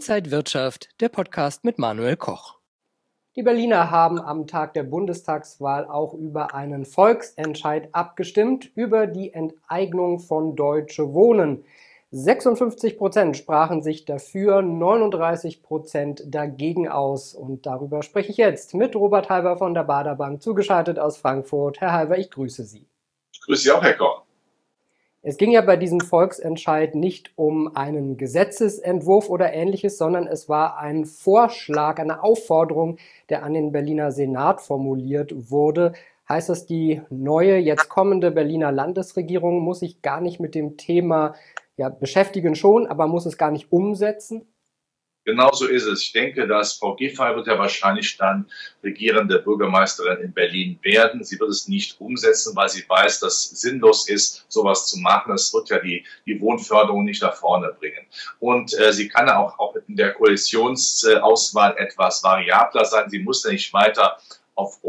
Inside Wirtschaft, der Podcast mit Manuel Koch. Die Berliner haben am Tag der Bundestagswahl auch über einen Volksentscheid abgestimmt, über die Enteignung von Deutsche Wohnen. 56% sprachen sich dafür, 39% dagegen aus. Und darüber spreche ich jetzt mit Robert Halver von der Baader Bank, zugeschaltet aus Frankfurt. Herr Halver, ich grüße Sie. Ich grüße Sie auch, Herr Koch. Es ging ja bei diesem Volksentscheid nicht um einen Gesetzesentwurf oder Ähnliches, sondern es war ein Vorschlag, eine Aufforderung, der an den Berliner Senat formuliert wurde. Heißt das, die neue, jetzt kommende Berliner Landesregierung muss sich gar nicht mit dem Thema beschäftigen schon, aber muss es gar nicht umsetzen? Genau so ist es. Ich denke, dass Frau Giffey wird ja wahrscheinlich dann regierende Bürgermeisterin in Berlin werden. Sie wird es nicht umsetzen, weil sie weiß, dass es sinnlos ist, sowas zu machen. Es wird ja die Wohnförderung nicht nach vorne bringen. Und sie kann ja auch in der Koalitionsauswahl etwas variabler sein. Sie muss ja nicht weiter auf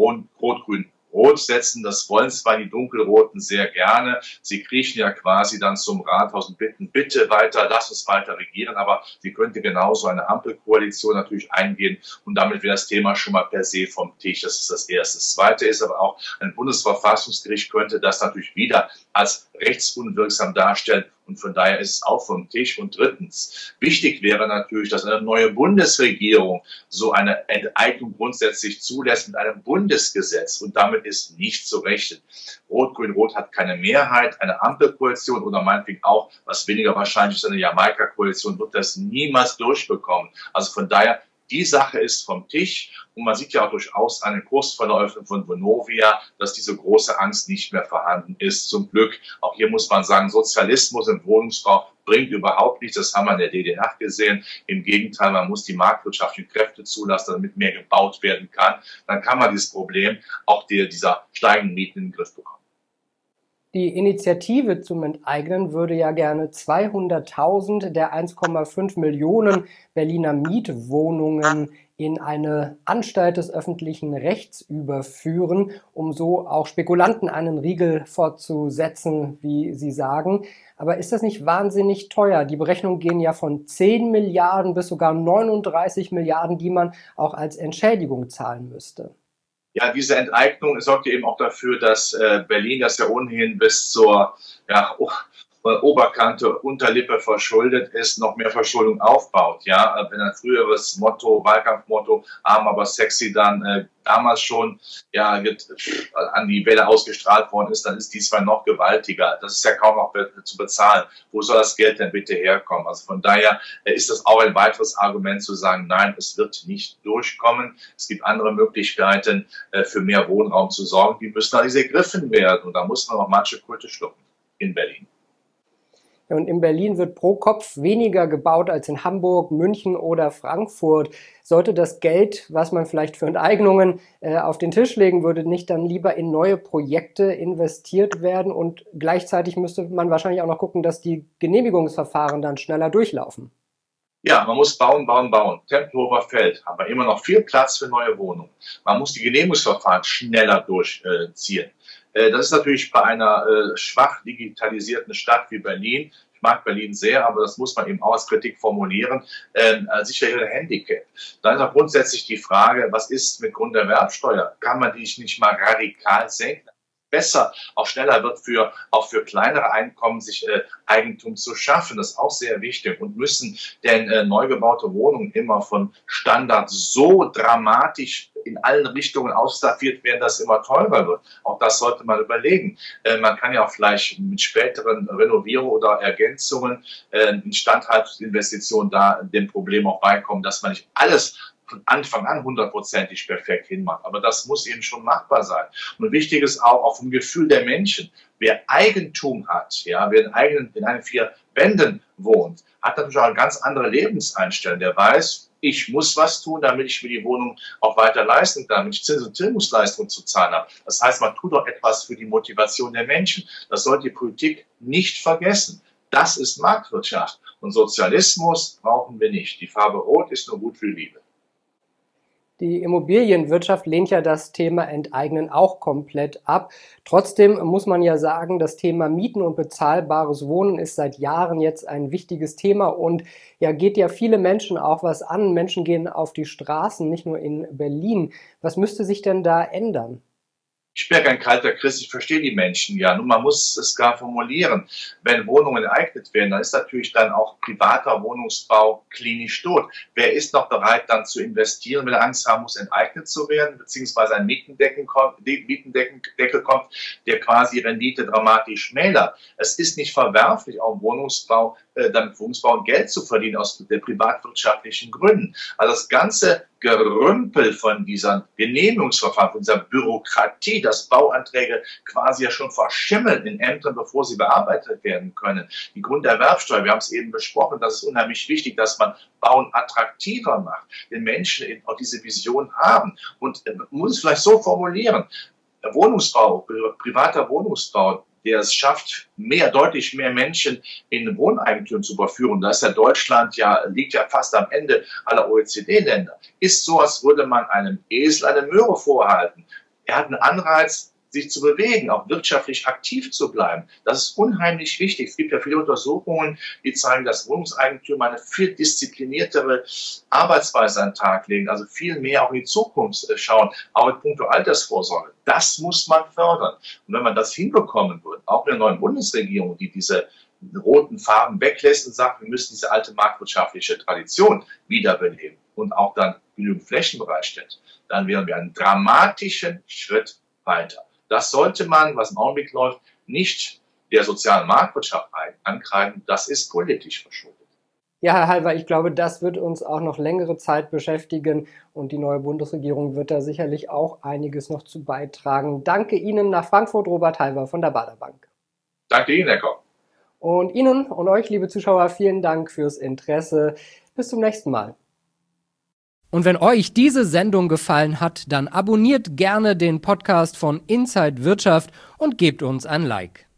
Rot setzen, das wollen zwar die Dunkelroten sehr gerne. Sie kriechen ja quasi dann zum Rathaus und bitten, bitte weiter, lass uns weiter regieren. Aber sie könnte genauso eine Ampelkoalition natürlich eingehen und damit wäre das Thema schon mal per se vom Tisch. Das ist das Erste. Das Zweite ist aber auch, ein Bundesverfassungsgericht könnte das natürlich wieder als rechtsunwirksam darstellen. Und von daher ist es auch vom Tisch. Und drittens, wichtig wäre natürlich, dass eine neue Bundesregierung so eine Enteignung grundsätzlich zulässt mit einem Bundesgesetz. Und damit ist nicht zu rechnen. Rot-Grün-Rot hat keine Mehrheit. Eine Ampelkoalition oder meinetwegen auch, was weniger wahrscheinlich ist, eine Jamaika-Koalition wird das niemals durchbekommen. Also von daher, die Sache ist vom Tisch und man sieht ja auch durchaus an den Kursverläufen von Vonovia, dass diese große Angst nicht mehr vorhanden ist. Zum Glück, auch hier muss man sagen, Sozialismus im Wohnungsbau bringt überhaupt nichts. Das haben wir in der DDR gesehen. Im Gegenteil, man muss die marktwirtschaftlichen Kräfte zulassen, damit mehr gebaut werden kann. Dann kann man dieses Problem auch dieser steigenden Mieten in den Griff bekommen. Die Initiative zum Enteignen würde ja gerne 200.000 der 1,5 Millionen Berliner Mietwohnungen in eine Anstalt des öffentlichen Rechts überführen, um so auch Spekulanten einen Riegel vorzusetzen, wie Sie sagen. Aber ist das nicht wahnsinnig teuer? Die Berechnungen gehen ja von 10 Milliarden bis sogar 39 Milliarden, die man auch als Entschädigung zahlen müsste. Ja, diese Enteignung sorgt eben auch dafür, dass Berlin, das ja ohnehin bis zur Oberkante, Unterlippe verschuldet ist, noch mehr Verschuldung aufbaut. Ja, wenn ein früheres Motto, Wahlkampfmotto, arm aber sexy, dann damals schon an die Wähler ausgestrahlt worden ist, dann ist diesmal noch gewaltiger. Das ist ja kaum noch zu bezahlen. Wo soll das Geld denn bitte herkommen? Also von daher ist das auch ein weiteres Argument zu sagen, nein, es wird nicht durchkommen. Es gibt andere Möglichkeiten, für mehr Wohnraum zu sorgen. Die müssen alles ergriffen werden. Und da muss man auch manche Kulte schlucken in Berlin. Und in Berlin wird pro Kopf weniger gebaut als in Hamburg, München oder Frankfurt. Sollte das Geld, was man vielleicht für Enteignungen auf den Tisch legen würde, nicht dann lieber in neue Projekte investiert werden? Und gleichzeitig müsste man wahrscheinlich auch noch gucken, dass die Genehmigungsverfahren dann schneller durchlaufen. Ja, man muss bauen. Tempelhofer Feld haben wir immer noch viel Platz für neue Wohnungen. Man muss die Genehmigungsverfahren schneller durchziehen. Das ist natürlich bei einer schwach digitalisierten Stadt wie Berlin, ich mag Berlin sehr, aber das muss man eben auch als Kritik formulieren, sicherlich ein Handicap. Dann ist auch grundsätzlich die Frage, was ist mit Grunderwerbsteuer? Kann man die nicht mal radikal senken? Besser, auch schneller wird auch für kleinere Einkommen sich Eigentum zu schaffen. Das ist auch sehr wichtig. Und müssen denn neu gebaute Wohnungen immer von Standard so dramatisch in allen Richtungen ausstaffiert werden, dass es immer teurer wird? Auch das sollte man überlegen. Man kann ja auch vielleicht mit späteren Renovierungen oder Ergänzungen, Instandhaltungsinvestitionen da dem Problem auch beikommen, dass man nicht alles von Anfang an 100%ig perfekt hinmacht. Aber das muss eben schon machbar sein. Und wichtig ist auch vom Gefühl der Menschen. Wer Eigentum hat, ja, wer in einen 4 Wänden wohnt, hat natürlich auch eine ganz andere Lebenseinstellung. Der weiß, ich muss was tun, damit ich mir die Wohnung auch weiter leisten kann, damit ich Zins- und Tilgungsleistungen zu zahlen habe. Das heißt, man tut doch etwas für die Motivation der Menschen. Das sollte die Politik nicht vergessen. Das ist Marktwirtschaft. Und Sozialismus brauchen wir nicht. Die Farbe Rot ist nur gut für Liebe. Die Immobilienwirtschaft lehnt ja das Thema Enteignen auch komplett ab. Trotzdem muss man ja sagen, das Thema Mieten und bezahlbares Wohnen ist seit Jahren jetzt ein wichtiges Thema und ja, geht ja viele Menschen auch was an. Menschen gehen auf die Straßen, nicht nur in Berlin. Was müsste sich denn da ändern? Ich bin ja kein kalter Christ, ich verstehe die Menschen ja. Nun, man muss es gar formulieren. Wenn Wohnungen enteignet werden, dann ist natürlich dann auch privater Wohnungsbau klinisch tot. Wer ist noch bereit, dann zu investieren, wenn er Angst haben muss, enteignet zu werden, beziehungsweise ein Mietendeckel kommt, der quasi Rendite dramatisch schmälert? Es ist nicht verwerflich, auch damit Wohnungsbau Geld zu verdienen aus der privatwirtschaftlichen Gründen. Also das ganze Gerümpel von dieser Genehmigungsverfahren, von dieser Bürokratie, dass Bauanträge quasi ja schon verschimmeln in Ämtern, bevor sie bearbeitet werden können. Die Grunderwerbsteuer, wir haben es eben besprochen, das ist unheimlich wichtig, dass man Bauen attraktiver macht, den Menschen auch diese Vision haben. Und man muss es vielleicht so formulieren, Wohnungsbau, privater Wohnungsbau, der es schafft, deutlich mehr Menschen in Wohneigentum zu überführen. Da ist ja Deutschland liegt ja fast am Ende aller OECD-Länder. Ist so, als würde man einem Esel eine Möhre vorhalten. Er hat einen Anreiz, sich zu bewegen, auch wirtschaftlich aktiv zu bleiben. Das ist unheimlich wichtig. Es gibt ja viele Untersuchungen, die zeigen, dass Wohnungseigentümer eine viel diszipliniertere Arbeitsweise an den Tag legen, also viel mehr auch in die Zukunft schauen, auch in puncto Altersvorsorge. Das muss man fördern. Und wenn man das hinbekommen wird, auch in der neuen Bundesregierung, die diese roten Farben weglässt und sagt, wir müssen diese alte marktwirtschaftliche Tradition wiederbeleben und auch dann genügend Flächen bereitstellt, dann wären wir einen dramatischen Schritt weiter. Das sollte man, was im Augenblick läuft, nicht der sozialen Marktwirtschaft ankreiden. Das ist politisch verschuldet. Ja, Herr Halver, ich glaube, das wird uns auch noch längere Zeit beschäftigen und die neue Bundesregierung wird da sicherlich auch einiges noch zu beitragen. Danke Ihnen nach Frankfurt, Robert Halver von der Baader Bank. Danke Ihnen, Herr Koch. Und Ihnen und euch, liebe Zuschauer, vielen Dank fürs Interesse. Bis zum nächsten Mal. Und wenn euch diese Sendung gefallen hat, dann abonniert gerne den Podcast von Inside Wirtschaft und gebt uns ein Like.